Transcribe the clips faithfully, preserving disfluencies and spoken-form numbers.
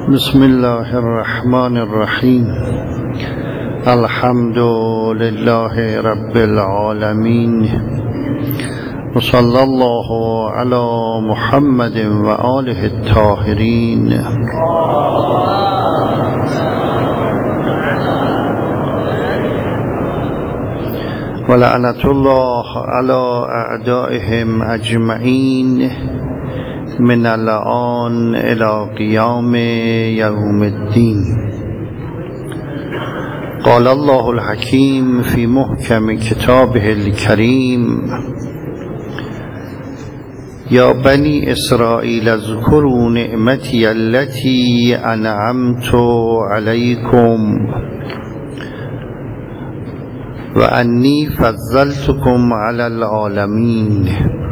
بسم الله الرحمن الرحیم. الحمد لله رب العالمین و صلی الله علی محمد و آله الطاهرین. و لعنت الله علی اعدائهم اجمعین من الآن الى قیام یوم الدین. قال الله الحکیم فی محکم کتابه الکریم: یا بنی اسرائیل اذکروا نعمتی التي انعمت علیکم و انی فضلتکم علی العالمین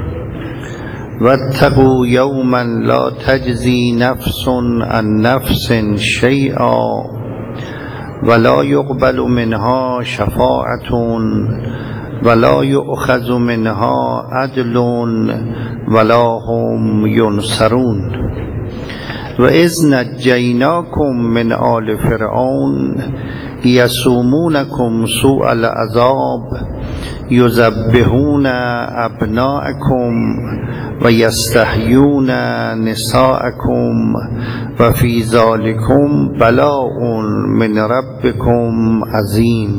واتقوا یوما لا تجزی نفس عن نفس شیئا ولا یقبل منها شفاعة ولا یؤخذ منها عدل ولا هم ینصرون. و اذ نجیناکم من آل فرعون یسومونکم سوء العذاب یذبحون ابناءکم و یستحیون نساءکم و فی ذالکم بلاء من ربکم عظیم.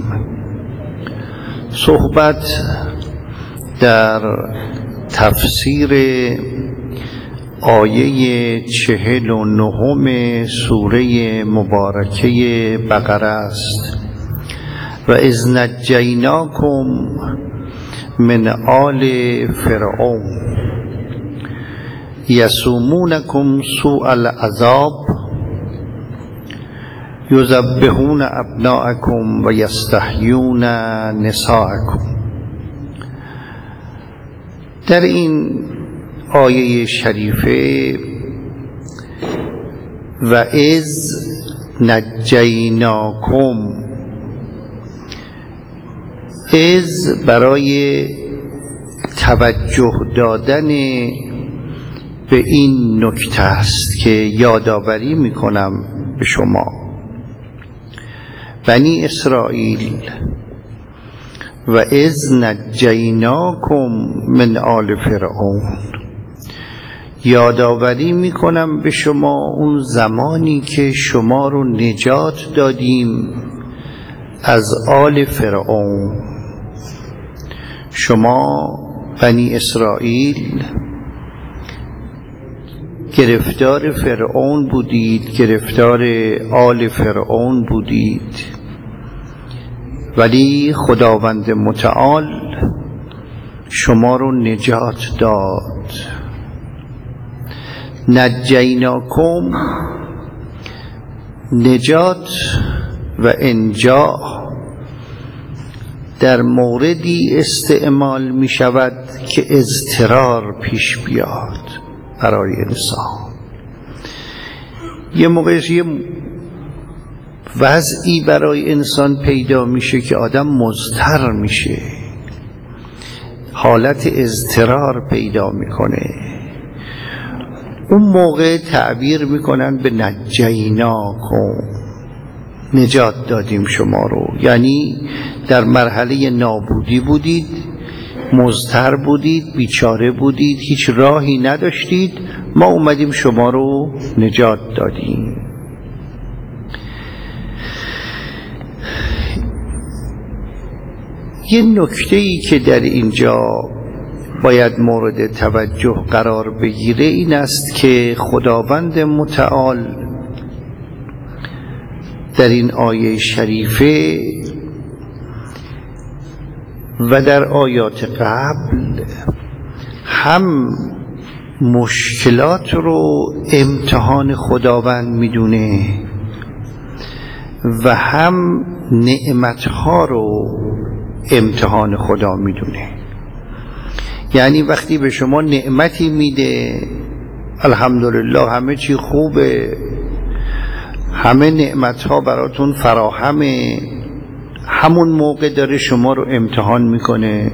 صحبت در تفسیر آیه چهل و نهم سوره مبارکه بقره است. و اذ نجیناکم من آل فرعون یسومونکم سوء العذاب یذبحون ابناءکم و یستحیون نساءکم. در این آیه شریفه و اذ نجیناکم، اذ برای توجه دادن به این نکته است که یادآوری میکنم به شما. بنی اسرائیل و اذ نجیناکم من آل فرعون، یادآوری میکنم به شما اون زمانی که شما رو نجات دادیم از آل فرعون. شما بنی اسرائیل گرفتار فرعون بودید، گرفتار آل فرعون بودید، ولی خداوند متعال شما رو نجات داد. نجیناکم، نجات و انجاء در موردی استعمال می شود که اضطرار پیش بیاد برای انسان. یه موقعی یه وضعی برای انسان پیدا میشه که آدم مضطر میشه، حالت اضطرار پیدا میکنه. اون موقع تعبیر میکنن به نجیناکم، نجات دادیم شما رو. یعنی در مرحله نابودی بودید، مضطر بودید، بیچاره بودید، هیچ راهی نداشتید، ما اومدیم شما رو نجات دادیم. یه نکته‌ای که در اینجا باید مورد توجه قرار بگیره این است که خداوند متعال در این آیه شریفه و در آیات قبل هم مشکلات رو امتحان خداوند میدونه و هم نعمتها رو امتحان خدا میدونه. یعنی وقتی به شما نعمتی میده، الحمدلله همه چی خوبه، همه نعمتها براتون فراهمه، همون موقع داره شما رو امتحان میکنه.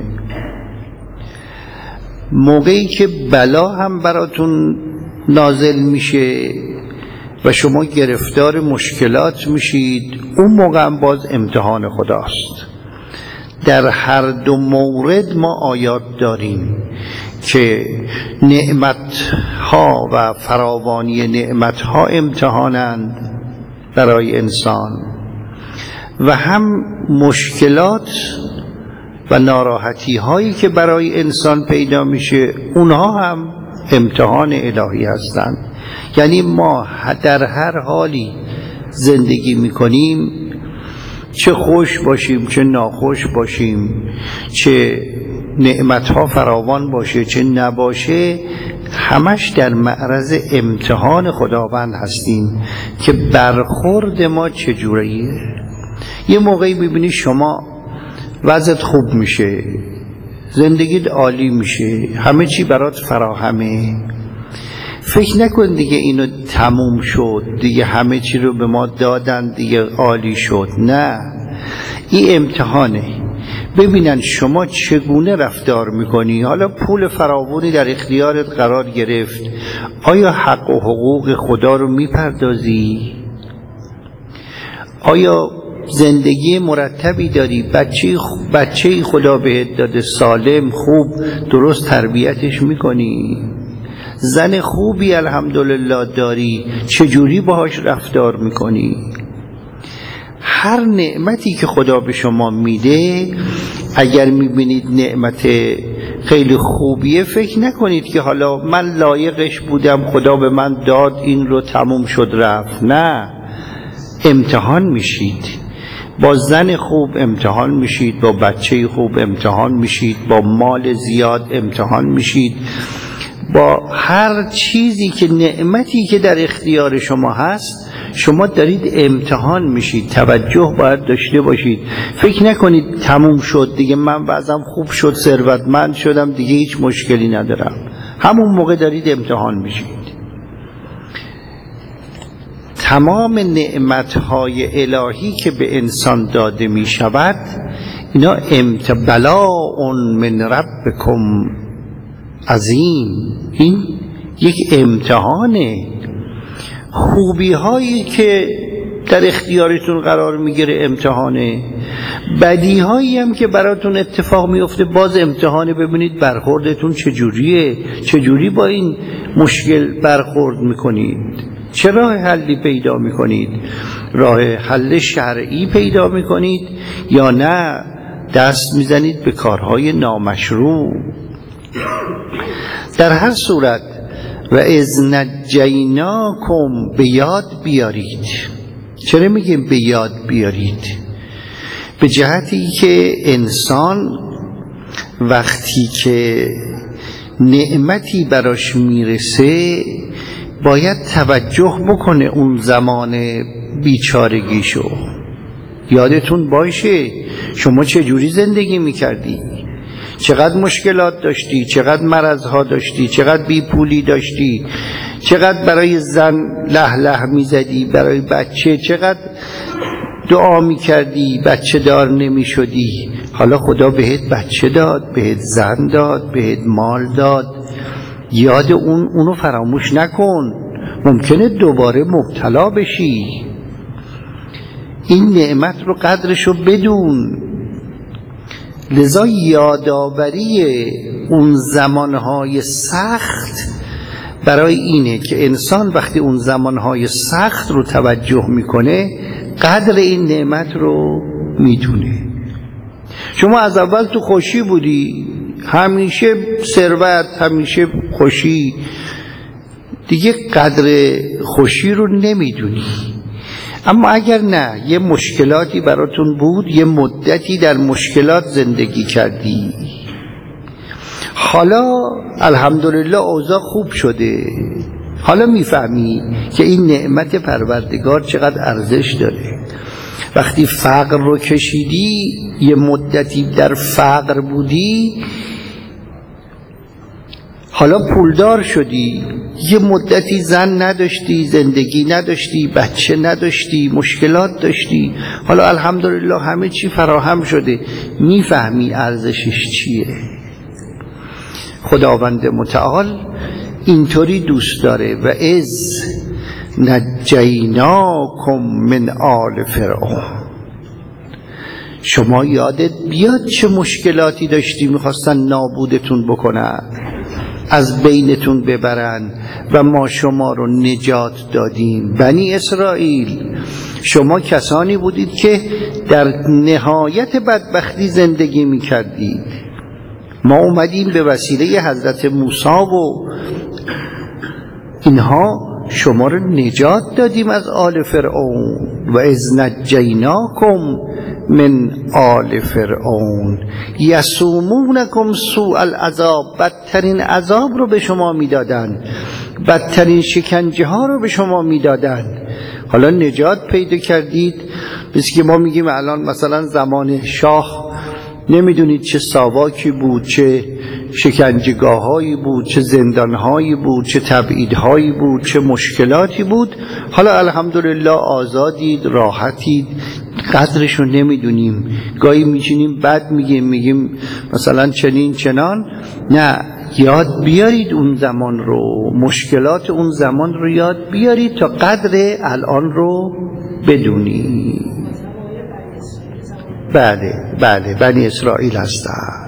موقعی که بلا هم براتون نازل میشه، و شما گرفتار مشکلات میشید، اون موقع هم باز امتحان خداست. در هر دو مورد ما آیات داریم که نعمتها و فراوانی نعمتها امتحانند برای انسان و هم مشکلات و ناراحتی هایی که برای انسان پیدا میشه اونها هم امتحان الهی هستند. یعنی ما در هر حالی زندگی میکنیم، چه خوش باشیم چه ناخوش باشیم، چه نعمتها فراوان باشه چه نباشه، همش در معرض امتحان خداوند هستیم که برخورد ما چجوریه. یه موقعی ببینی شما وضعت خوب میشه، زندگیت عالی میشه، همه چی برات فراهمه، فکر نکن دیگه اینو تموم شد، دیگه همه چی رو به ما دادن، دیگه عالی شد. نه، این امتحانه. ببینن شما چگونه رفتار میکنی. حالا پول فراوانی در اختیارت قرار گرفت، آیا حق و حقوق خدا رو میپردازی؟ آیا زندگی مرتبی داری؟ بچه بچه خدا بهت داده، سالم خوب درست تربیتش میکنی؟ زن خوبی الحمدلله داری، چجوری باهاش رفتار میکنی؟ هر نعمتی که خدا به شما میده، اگر میبینید نعمت خیلی خوبیه، فکر نکنید که حالا من لایقش بودم، خدا به من داد این رو، تموم شد رفت. نه، امتحان میشید. با زن خوب امتحان میشید، با بچه خوب امتحان میشید، با مال زیاد امتحان میشید، با هر چیزی که نعمتی که در اختیار شما هست شما دارید امتحان میشید. توجه باید داشته باشید. فکر نکنید تموم شد دیگه، من وضعم خوب شد، ثروتمند شدم، دیگه هیچ مشکلی ندارم. همون موقع دارید امتحان میشید. تمام نعمتهای الهی که به انسان داده می شود، اینا امتبلاء من ربکم عظیم، این یک امتحانه. خوبی هایی که در اختیارتون قرار میگیره امتحانه، بدی هایی هم که براتون اتفاق میفته باز امتحانه. ببینید برخوردتون چجوریه، چجوری با این مشکل برخورد میکنید، چه راه حلی پیدا میکنید؟ راه حل شرعی پیدا میکنید یا نه دست میزنید به کارهای نامشروع؟ در هر صورت و اذ نجیناکم، به یاد بیارید. چرا میگیم به یاد بیارید؟ به جهتی که انسان وقتی که نعمتی براش میرسه باید توجه بکنه اون زمان بیچارگیشو. یادتون باشه شما چه جوری زندگی میکردی، چقدر مشکلات داشتی، چقدر مرضها داشتی، چقدر بی پولی داشتی، چقدر برای زن له له میزدی، برای بچه چقدر دعا میکردی، بچه دار نمیشدی. حالا خدا بهت بچه داد، بهت زن داد، بهت مال داد، یاد اون اونو فراموش نکن، ممکنه دوباره مبتلا بشی. این نعمت رو قدرشو بدون. لذا یادآوری اون زمانهای سخت برای اینه که انسان وقتی اون زمانهای سخت رو توجه میکنه قدر این نعمت رو میدونه. شما از اول تو خوشی بودی، همیشه ثروت، همیشه خوشی، دیگه قدر خوشی رو نمیدونی. اما اگر نه یه مشکلاتی براتون بود، یه مدتی در مشکلات زندگی کردی، حالا الحمدلله اوضاع خوب شده، حالا میفهمی که این نعمت پروردگار چقدر ارزش داره. وقتی فقر رو کشیدی، یه مدتی در فقر بودی، حالا پولدار شدی، یه مدتی زن نداشتی، زندگی نداشتی، بچه نداشتی، مشکلات داشتی، حالا الحمدلله همه چی فراهم شده، میفهمی ارزشش چیه. خداوند متعال اینطوری دوست داره. و از نجیناکم من آل فرعون. شما یادت بیاد چه مشکلاتی داشتی، میخواستن نابودتون بکنن، از بینتون ببرن و ما شما رو نجات دادیم. بنی اسرائیل، شما کسانی بودید که در نهایت بدبختی زندگی میکردید. ما اومدیم به وسیله حضرت موسی و اینها شما رو نجات دادیم از آل فرعون. و اذ نجیناکم من آل فرعون یسومونکم سوء العذاب، بدترین عذاب رو به شما میدادن، بدترین شکنجه ها رو به شما میدادن. حالا نجات پیدا کردید. مثل که ما میگیم الان مثلا زمان شاه نمیدونید چه ساواکی بود، چه شکنجهگاه هایی بود، چه زندان هایی بود، چه تبعید هایی بود، چه مشکلاتی بود. حالا الحمدلله آزادید، راحتید، قدرش رو نمیدونیم. گاهی میشینیم بعد میگیم میگیم مثلا چنین چنان. نه، یاد بیارید اون زمان رو، مشکلات اون زمان رو یاد بیارید تا قدر الان رو بدونید. بله بله بنی اسرائیل هستن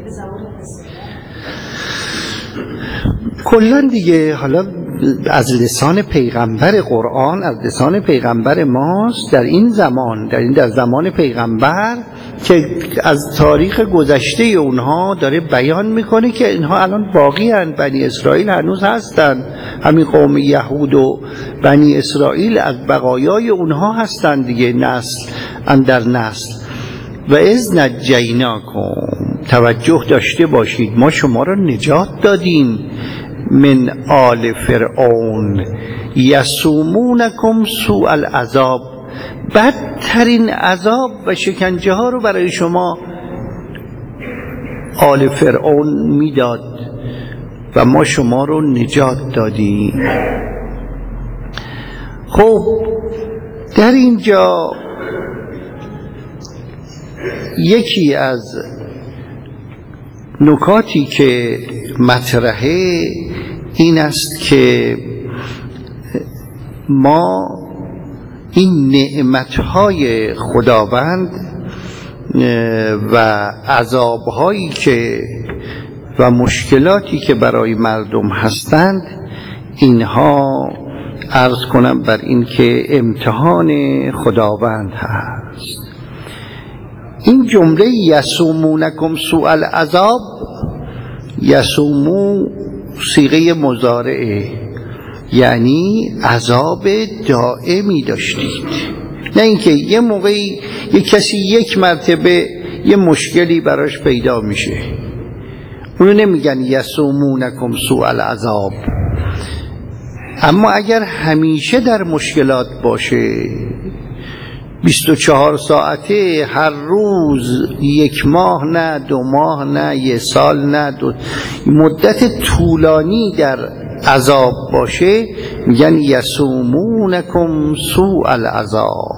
کلن دیگه. حالا از لسان پیغمبر قرآن، از لسان پیغمبر ماست در این زمان، در این در زمان پیغمبر که از تاریخ گذشته اونها داره بیان میکنه که اینها الان باقی هستند. بنی اسرائیل هنوز هستند، همین قوم یهود و بنی اسرائیل از بقایای اونها هستند دیگه، نسل اندر نسل. و اذ نجیناکم، توجه داشته باشید، ما شما را نجات دادیم من آل فرعون یسومونکم سوء العذاب، بدترین عذاب و شکنجه ها رو برای شما آل فرعون میداد و ما شما رو نجات دادیم. خب در اینجا یکی از نکاتی که مطرحه این است که ما این نعمتهای خداوند و عذابهایی که و مشکلاتی که برای مردم هستند، اینها عرض کنم بر این که امتحان خداوند هست. این جمله یسومونکم سوء العذاب، یسومو صیغه مضارعه، یعنی عذاب دائمی داشتید، نه اینکه یه موقعی یه کسی یک مرتبه یه مشکلی براش پیدا میشه، اونو نمیگن یسومونکم سوء العذاب. اما اگر همیشه در مشکلات باشه، بیست و چهار ساعته، هر روز، یک ماه نه، دو ماه نه، یه سال نه، دو مدت طولانی در عذاب باشه، میگن یسومونکم سوء العذاب،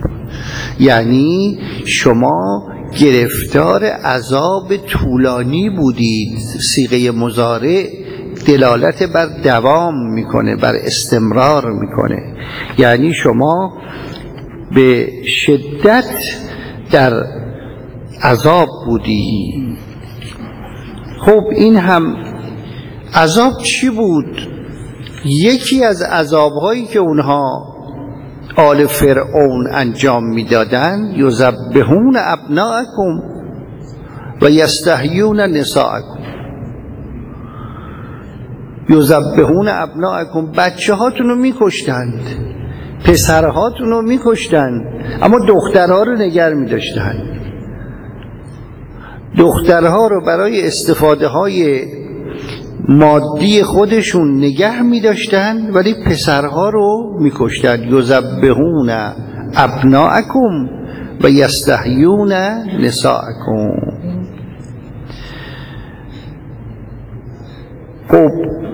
یعنی شما گرفتار عذاب طولانی بودید. صیغه مضارع دلالت بر دوام میکنه، بر استمرار میکنه، یعنی شما به شدت در عذاب بودی. خب این هم عذاب چی بود؟ یکی از عذابهایی که اونها آل فرعون انجام میدادن، یذبحون ابناءکم و یستحیون نساءکم. یذبحون ابناءکم، بچه هاتون رو میکشتند، پسرهاتون رو میکشتند، اما دخترها رو نگر میداشتند. دخترها رو برای استفاده های مادی خودشون نگه میداشتند، ولی پسرها رو میکشتند. یذبحون ابناءکم و یستحیون نساءکم. خب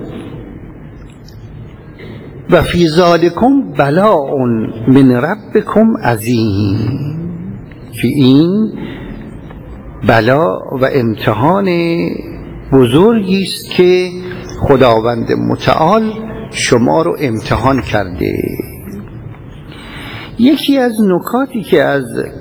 و فی ذالکم بلاء من ربکم عظیم، فی این بلا و امتحان بزرگی است که خداوند متعال شما رو امتحان کرده. یکی از نکاتی که از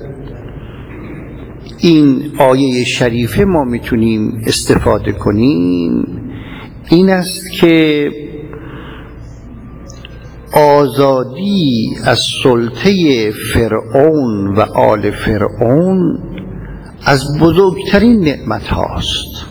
این آیه شریفه ما میتونیم استفاده کنیم این است که آزادی از سلطه فرعون و آل فرعون از بزرگترین نعمت هاست.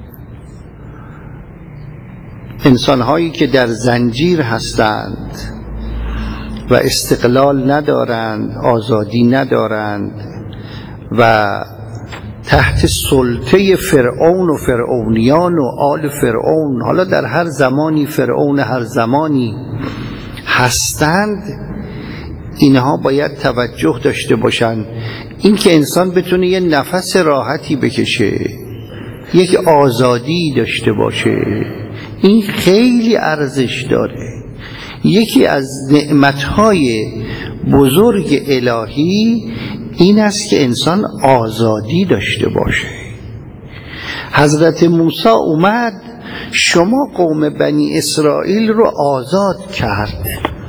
انسان هایی که در زنجیر هستند و استقلال ندارند، آزادی ندارند و تحت سلطه فرعون و فرعونیان و آل فرعون، حالا در هر زمانی فرعون هر زمانی هستند، اینها باید توجه داشته باشند این که انسان بتونه یه نفس راحتی بکشه، یک آزادی داشته باشه، این خیلی ارزش داره. یکی از نعمتهای بزرگ الهی این است که انسان آزادی داشته باشه. حضرت موسی اومد شما قوم بنی اسرائیل رو آزاد کرد.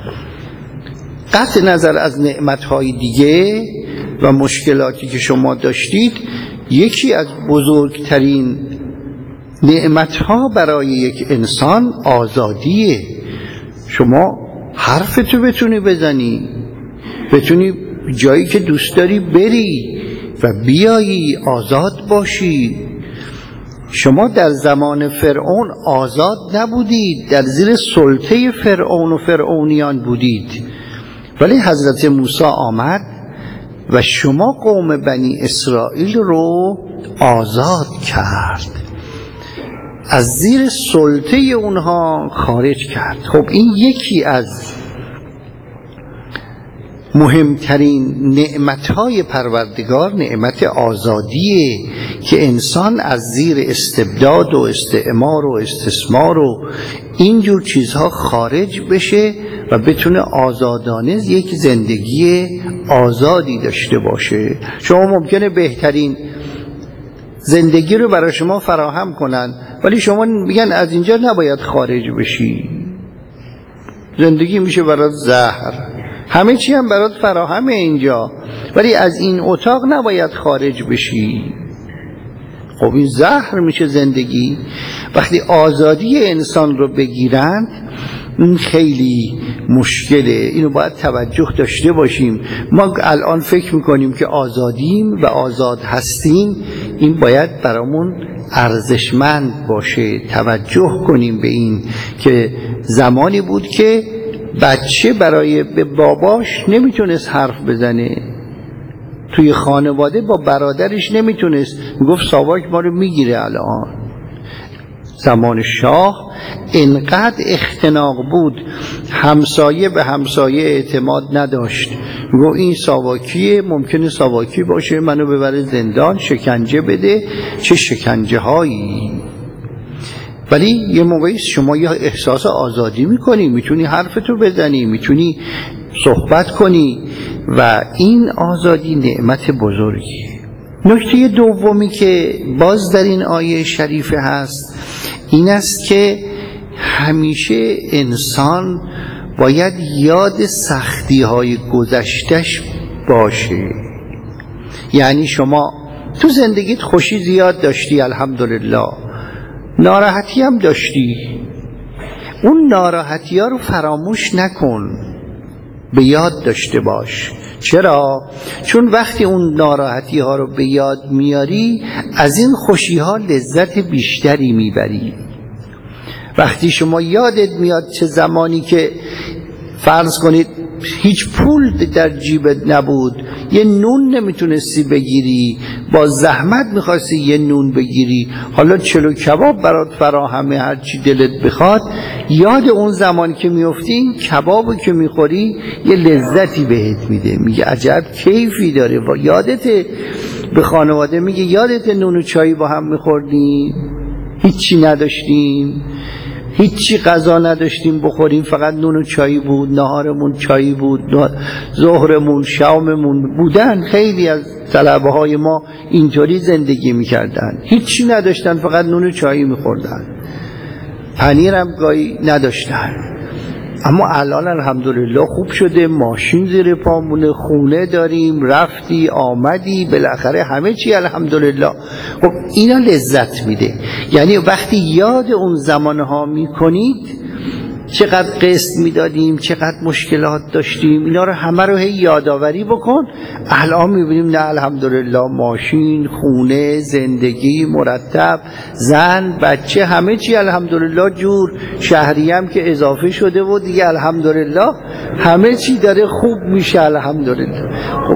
قطع نظر از نعمتهای دیگه و مشکلاتی که شما داشتید، یکی از بزرگترین نعمتها برای یک انسان آزادیه. شما حرفتو بتونی بزنی، بتونی جایی که دوست داری بری و بیایی، آزاد باشی. شما در زمان فرعون آزاد نبودید، در زیر سلطه فرعون و فرعونیان بودید، ولی حضرت موسی آمد و شما قوم بنی اسرائیل رو آزاد کرد، از زیر سلطه اونها خارج کرد. خب این یکی از مهمترین نعمتهای پروردگار نعمت آزادیه که انسان از زیر استبداد و استعمار و استثمار و اینجور چیزها خارج بشه و بتونه آزادانه یک زندگی آزادی داشته باشه. شما ممکنه بهترین زندگی رو برای شما فراهم کنن ولی شما میگن از اینجا نباید خارج بشی، زندگی میشه برات زهر، همه چی هم برات فراهمه اینجا ولی از این اتاق نباید خارج بشی. خب این زهر میشه زندگی. وقتی آزادی انسان رو بگیرند این خیلی مشکله، اینو باید توجه داشته باشیم. ما الان فکر میکنیم که آزادیم و آزاد هستیم، این باید برامون ارزشمند باشه. توجه کنیم به این که زمانی بود که بچه برای به باباش نمیتونست حرف بزنه، توی خانواده با برادرش نمیتونست، میگفت ساواک ما رو میگیره. الان زمان شاه انقدر اختناق بود، همسایه به همسایه اعتماد نداشت، میگفت این ساواکیه، ممکنه ساواکی باشه، منو ببره زندان شکنجه بده. چه شکنجه هایی! ولی یه موقعی شما یه احساس آزادی میکنی، میتونی حرفتو بزنی، میتونی صحبت کنی و این آزادی نعمت بزرگیه. نکته دومی که باز در این آیه شریفه هست این است که همیشه انسان باید یاد سختی های گذشتش باشه. یعنی شما تو زندگیت خوشی زیاد داشتی الحمدلله، ناراحتی هم داشتی، اون ناراحتی ها رو فراموش نکن، به یاد داشته باش. چرا؟ چون وقتی اون ناراحتی ها رو به یاد میاری از این خوشی ها لذت بیشتری میبری. وقتی شما یادت میاد چه زمانی که فرض کنید هیچ پول در جیبت نبود، یه نون نمیتونستی بگیری، با زحمت میخواستی یه نون بگیری، حالا چلو کباب برات فراهمه، هر چی دلت بخواد، یاد اون زمان که میفتی این کبابو که میخوری یه لذتی بهت میده، میگه عجب کیفی داره. و یادت به خانواده میگه یادت نون و چایی با هم میخوردیم، هیچی نداشتیم، هیچی غذا نداشتیم بخوریم، فقط نون و چایی بود، نهارمون چایی بود، ظهرمون شاممون بودن. خیلی از طلبه های ما اینطوری زندگی میکردن، هیچی نداشتن، فقط نون و چایی میخوردن، پنیرم گاهی نداشتن. اما الان الحمدلله خوب شده، ماشین زیر پامونه، خونه داریم، رفتی آمدی، بالاخره همه چی الحمدلله. خب اینا لذت میده. یعنی وقتی یاد اون زمانها میکنید چقدر قسط میدادیم، چقدر مشکلات داشتیم، اینا رو همه رو هی یادآوری بکن. الان میبینیم نه الحمدلله ماشین، خونه، زندگی مرتب، زن، بچه، همه چی الحمدلله جور. شهری هم که اضافه شده و دیگه الحمدلله همه چی داره خوب میشه الحمدلله. خب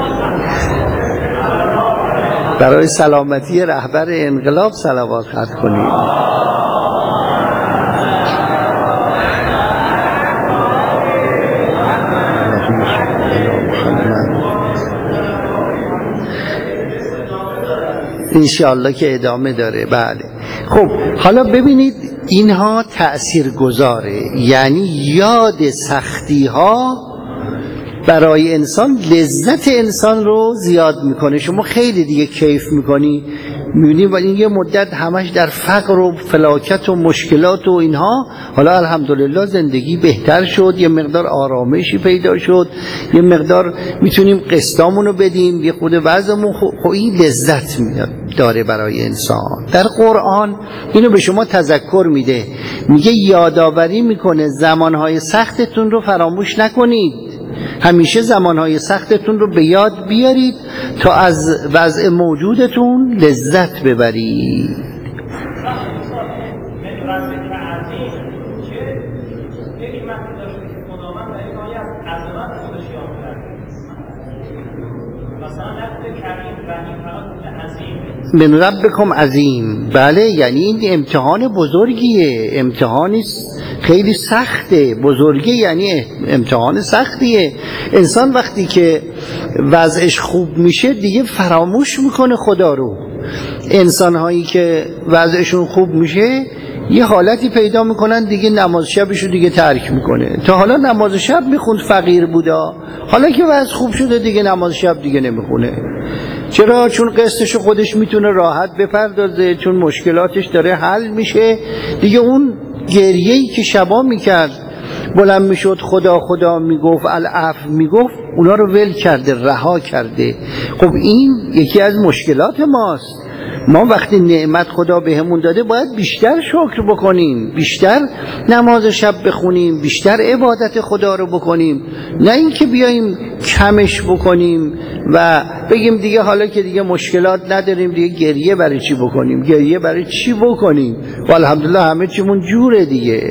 برای سلامتی رهبر انقلاب صلوات خط کنید. انشاءالله که ادامه داره. بله خب حالا ببینید اینها تأثیر گذاره، یعنی یاد سختی ها برای انسان لذت انسان رو زیاد میکنه. شما خیلی دیگه کیف میکنی، میبینی ولی یه مدت همش در فقر و فلاکت و مشکلات و اینها، حالا الحمدلله زندگی بهتر شد، یه مقدار آرامشی پیدا شد، یه مقدار میتونیم قسطامونو بدیم، یه خود وضعمون خب این لذت داره برای انسان. در قرآن اینو به شما تذکر میده، میگه یادآوری میکنه زمانهای سختتون رو فراموش نکنید، همیشه زمانهای سختتون رو به یاد بیارید تا از وضع موجودتون لذت ببرید. من ربکم عظیم. بله یعنی این امتحان بزرگیه، امتحانی خیلی سخته. بزرگی یعنی امتحان سختیه. انسان وقتی که وضعش خوب میشه دیگه فراموش میکنه خدا رو. انسان هایی که وضعشون خوب میشه یه حالتی پیدا میکنن دیگه نماز شبشو دیگه ترک میکنه. تا حالا نماز شب میخوند، فقیر بودا، حالا که وضع خوب شده دیگه نماز شب دیگه نمیخونه. چرا؟ چون قسطشو خودش میتونه راحت بپردازه، چون مشکلاتش داره حل میشه دیگه. اون گریه‌ای که شبا میکرد، بلند میشد خدا خدا میگفت، العفو میگفت، اونا رو ول کرده، رها کرده. خب این یکی از مشکلات ماست. ما وقتی نعمت خدا بهمون داده باید بیشتر شکر بکنیم، بیشتر نماز شب بخونیم، بیشتر عبادت خدا رو بکنیم، نه اینکه بیاییم کمش بکنیم و بگیم دیگه حالا که دیگه مشکلات نداریم دیگه گریه برای چی بکنیم، گریه برای چی بکنیم و الحمدلله همه چیمون جوره دیگه.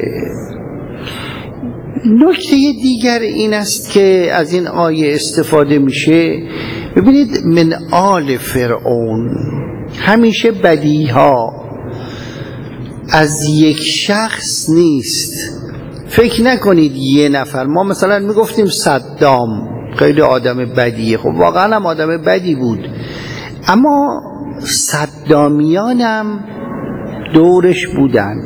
نکته دیگر این است که از این آیه استفاده میشه. ببینید من آل فرعون، همیشه بدیها از یک شخص نیست. فکر نکنید یه نفر، ما مثلا میگفتیم صدام خیلی آدم بدیه، خب واقعا هم آدم بدی بود، اما صدامیانم دورش بودن.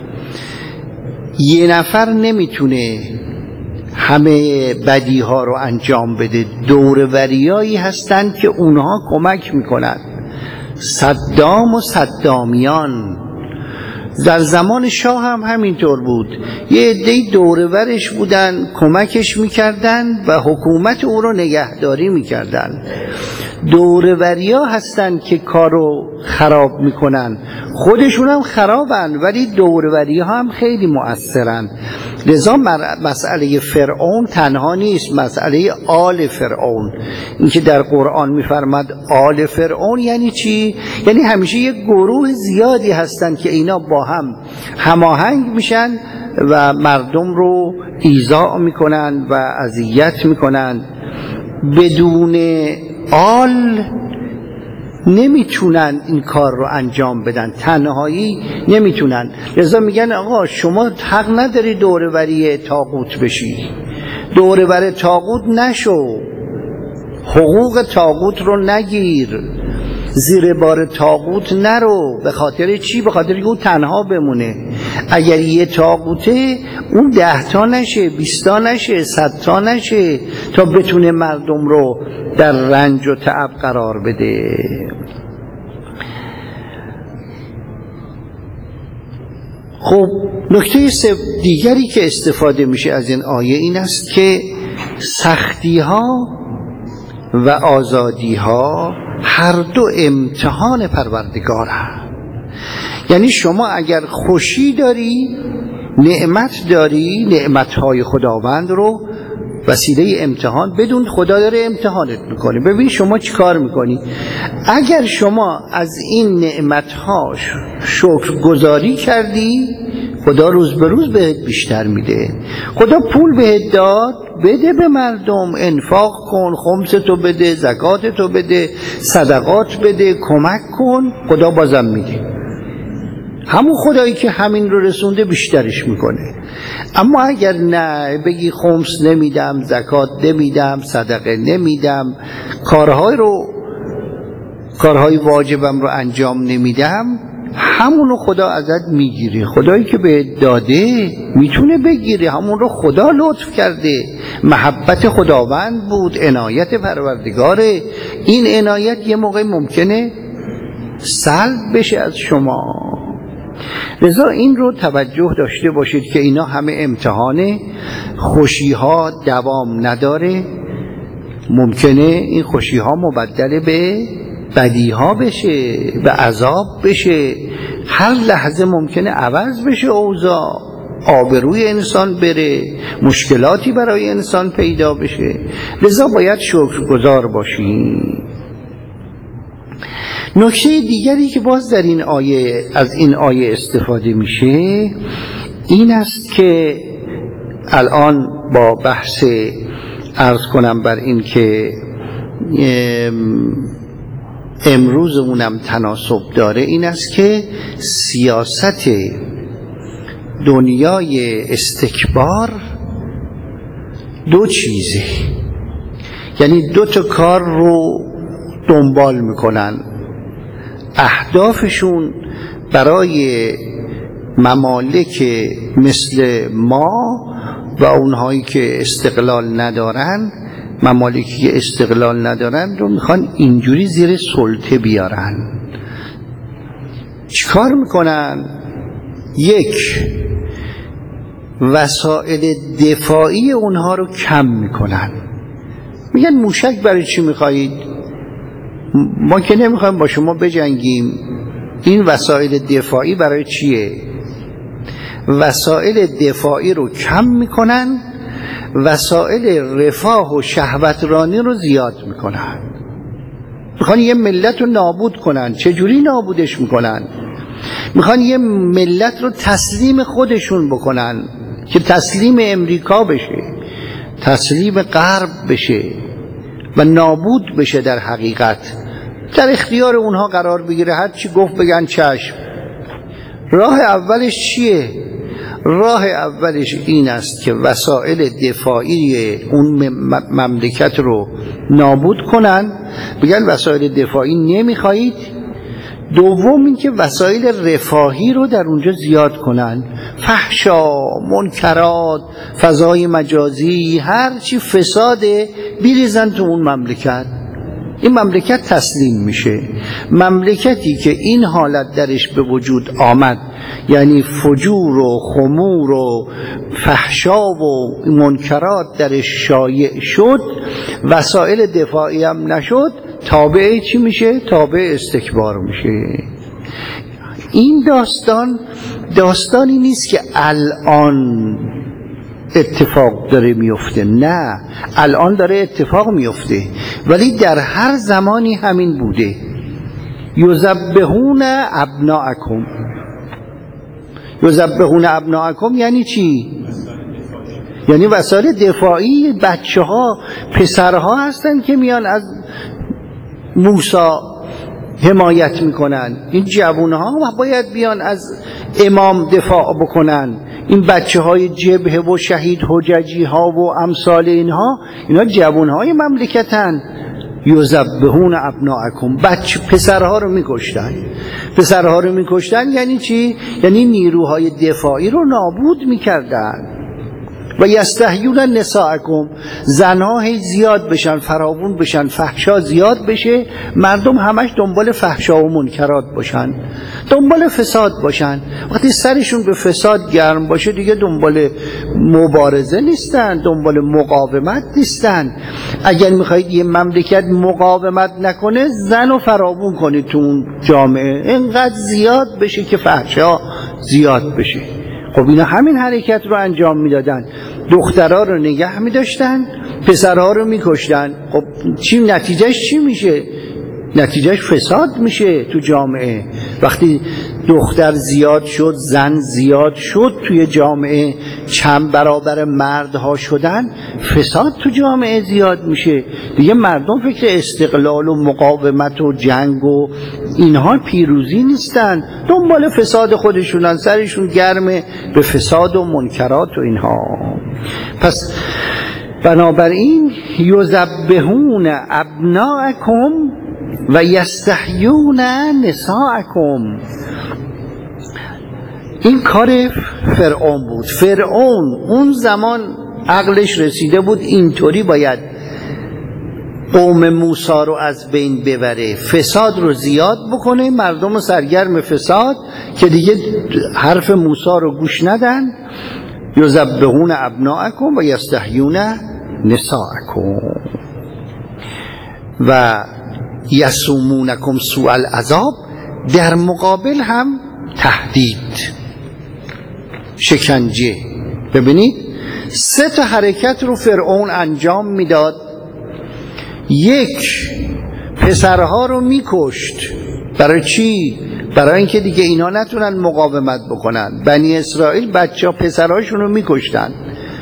یه نفر نمیتونه همه بدی ها رو انجام بده، دوروریایی هستن که اونها کمک میکنن. صدام و صدامیان در زمان شاه هم همینطور بود، یه عده‌ای دورورش بودن، کمکش میکردن و حکومت او رو نگهداری میکردن. دوروریا هستن که کارو خراب میکنن، خودشون هم خرابن ولی دوروریا هم خیلی مؤثرن. لذا مسئله فرعون تنها نیست، مسئله آل فرعون. اینکه در قرآن میفرماد آل فرعون یعنی چی؟ یعنی همیشه یک گروه زیادی هستن که اینا با هم هماهنگ میشن و مردم رو ایذا میکنن و اذیت میکنن. بدون آل نمیتونن این کار رو انجام بدن، تنهایی نمیتونن. لذا میگن آقا شما حق نداری دوروری طاغوت بشی، دورور طاغوت نشو، حقوق طاغوت رو نگیر، زیر بار طاغوت نرو. به خاطر چی؟ به خاطر که اون تنها بمونه. اگر یه طاغوته اون ده تا نشه، بیست تا نشه، صد تا نشه تا بتونه مردم رو در رنج و تعب قرار بده. خب نکته دیگری که استفاده میشه از این آیه این است که سختی ها و آزادی ها هر دو امتحان پروردگار هست. یعنی شما اگر خوشی داری، نعمت داری، نعمتهای خداوند رو وسیله امتحان بدون خدا داره امتحانت میکنه. ببین شما چی کار میکنی؟ اگر شما از این نعمتها شکرگزاری کردی، خدا روز به روز بهت بیشتر میده. خدا پول بهت داد، بده به مردم، انفاق کن، خمستو بده، زکاتتو بده، صدقات بده، کمک کن، خدا بازم میده. همون خدایی که همین رو رسونده بیشترش میکنه. اما اگر نه بگی خمس نمیدم، زکات نمیدم، صدقه نمیدم، کارهای رو کارهای واجبم رو انجام نمیدم، همونو خدا ازت میگیره. خدایی که به داده میتونه بگیره، همون رو خدا لطف کرده، محبت خداوند بود، عنایت پروردگاره. این عنایت یه موقع ممکنه سلب بشه از شما. لذا این رو توجه داشته باشید که اینا همه امتحانه. خوشی ها دوام نداره، ممکنه این خوشی ها مبدل به بدی ها بشه، به عذاب بشه. هر لحظه ممکنه عوض بشه اوضاع، آبروی انسان بره، مشکلاتی برای انسان پیدا بشه. لذا باید شکرگزار باشیم. نکته دیگری که باز در این آیه از این آیه استفاده میشه این است که الان با بحث عرض کنم بر این که امروزمونم تناسب داره، این است که سیاست دنیای استکبار دو چیزه، یعنی دو تا کار رو دنبال میکنن. اهدافشون برای ممالک مثل ما و اونهایی که استقلال ندارن، ممالکی که استقلال ندارن رو میخوان اینجوری زیر سلطه بیارن. چیکار میکنن؟ یک، وسایل دفاعی اونها رو کم میکنن. میگن موشک برای چی میخواهید؟ ما که نمیخوایم با شما بجنگیم. این وسایل دفاعی برای چیه؟ وسایل دفاعی رو کم میکنن، وسایل رفاه و شهوترانی رو زیاد میکنن. میخوان یه ملت رو نابود کنن. چجوری نابودش میکنن؟ میخوان یه ملت رو تسلیم خودشون بکنن که تسلیم امریکا بشه، تسلیم غرب بشه و نابود بشه. در حقیقت در اختیار اونها قرار بگیره، هر چی گفت بگن چشم. راه اولش چیه؟ راه اولش این است که وسایل دفاعی اون مملکت رو نابود کنن، بگن وسایل دفاعی نمیخواهید. دوم این که وسایل رفاهی رو در اونجا زیاد کنن، فحشا، منکرات، فضای مجازی، هر چی فساده بیریزن تو اون مملکت. این مملکت تسلیم میشه. مملکتی که این حالت درش به وجود آمد، یعنی فجور و خمور و فحشا و منکرات درش شایع شد، وسایل دفاعی هم نشد، تابع چی میشه؟ تابع استکبار میشه. این داستان داستانی نیست که الان اتفاق داره میفته، نه، الان داره اتفاق میفته، ولی در هر زمانی همین بوده. یذبحون ابناءکم. یذبحون ابناءکم یعنی چی؟ یعنی وسایل دفاعی. بچه ها، پسرها هستن که میان از موسی حمایت میکنن. این جوانها باید بیان از امام دفاع بکنن. این بچه های جبهه و شهید حججی ها و امثال اینها، اینا جوان های مملکتن. یذبحون ابناءکم، بچه پسرها رو میکشتن. پسرها رو میکشتن یعنی چی؟ یعنی نیروهای دفاعی رو نابود میکردن. و یستحیون نساءکم، زنها هی زیاد بشن، فراوون بشن، فحشا زیاد بشه، مردم همش دنبال فحشا و منکرات باشن، دنبال فساد باشن. وقتی سرشون به فساد گرم باشه دیگه دنبال مبارزه نیستن، دنبال مقاومت نیستن. اگر میخواید یه مملکت مقاومت نکنه، زن و فراوون کنید تو اون جامعه، اینقدر زیاد بشه که فحشا زیاد بشه. خب اینا همین حرکت رو انجام میدادن، دخترها رو نگه میداشتن، پسرها رو میکشتن. خب چی نتیجهش چی میشه؟ نتیجهش فساد میشه تو جامعه. وقتی دختر زیاد شد، زن زیاد شد توی جامعه، چند برابر مردها شدن، فساد تو جامعه زیاد میشه دیگه. مردم فکر استقلال و مقاومت و جنگ و اینها پیروزی نیستن، دنبال فساد خودشونن، سرشون گرمه به فساد و منکرات و اینها. پس بنابراین یذبحون ابناءکم و یستحیون نساءکم، این کار فرعون بود. فرعون اون زمان عقلش رسیده بود اینطوری باید قوم موسی رو از بین ببره، فساد رو زیاد بکنه، مردم رو سرگرم فساد که دیگه حرف موسی رو گوش ندن. یذبحون ابناءکم و یستحیون نساءکم و یسومونکم سوء العذاب، در مقابل هم تهدید، شکنجه. ببینید سه تا حرکت رو فرعون انجام میداد. یک، پسرها رو میکشت. برای چی؟ برای اینکه دیگه اینا نتونن مقاومت بکنن. بنی اسرائیل بچه ها پسرهاشون رو میکشتن.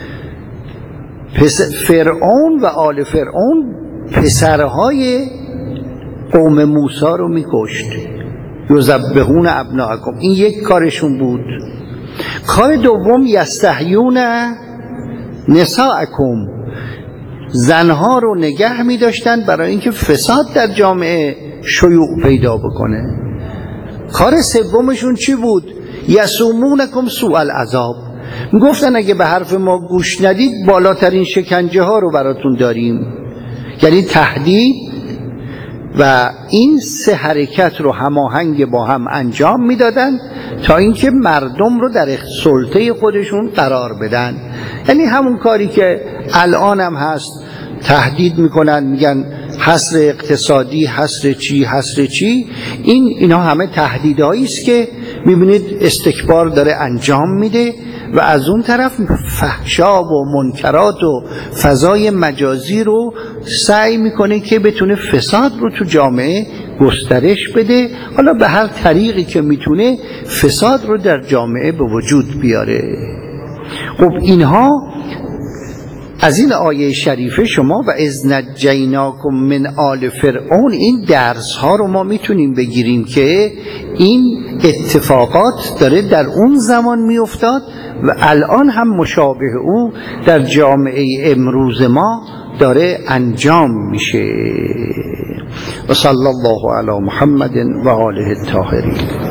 پس فرعون و آل فرعون پسرهای قوم موسی رو میکشت. یذبحون ابناءکم، این یک کارشون بود. کار دوم یستحیون نساءکم، زنها رو نگه می داشتن برای اینکه فساد در جامعه شیوع پیدا بکنه. کار سومشون چی بود؟ یسومونکم سوء العذاب، می گفتن اگه به حرف ما گوش ندید بالاترین شکنجه ها رو براتون داریم. یعنی تهدید و این سه حرکت رو هماهنگ با هم انجام میدادن تا اینکه مردم رو در سلطه خودشون قرار بدن. یعنی همون کاری که الان هم هست، تهدید میکنن، میگن حصر اقتصادی، حصر چی حصر چی، این اینا همه تهدیدهایی است که میبینید استکبار داره انجام میده و از اون طرف فحشا و منکرات و فضای مجازی رو سعی میکنه که بتونه فساد رو تو جامعه گسترش بده، حالا به هر طریقی که میتونه فساد رو در جامعه به وجود بیاره. خب اینها از این آیه شریفه شما و اذ نجیناکم من آل فرعون، این درس ها رو ما میتونیم بگیریم که این اتفاقات داره در اون زمان میافتاد و الان هم مشابه او در جامعه امروز ما داره انجام میشه. و صلی الله علی محمد و آله الطاهرین.